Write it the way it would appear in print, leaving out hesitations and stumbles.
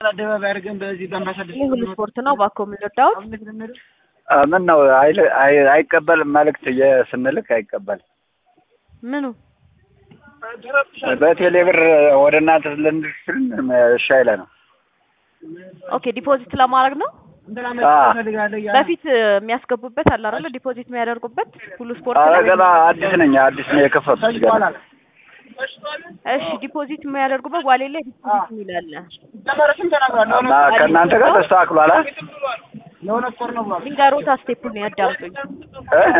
ሙሉ ስፖርት ነው ባኮ ምንወዳው ምን ነው አይቀበልም መልእክት ስንልክ አይቀበልም ምኑ በቴሌብር ወደ እናንተ ልንልክልን ሻይላ ነው ኦኬ ዲፖዚት ለማድረግ ነው በፊት የሚያስገቡበት አለ አይደል ዲፖዚት የሚያደርጉበት ሁሉ ስፖርት አገላ አዲስ ነው የከፈቱት ገና እሺ ዲፖዚት የሚያደርጉበት ዋሌ ላይ ዲፖዚት ይላል እና ከእናንተ ጋር ተስተካክሏል ሊንጋሮታ ስቴፕ ነው ያዳምጡኝ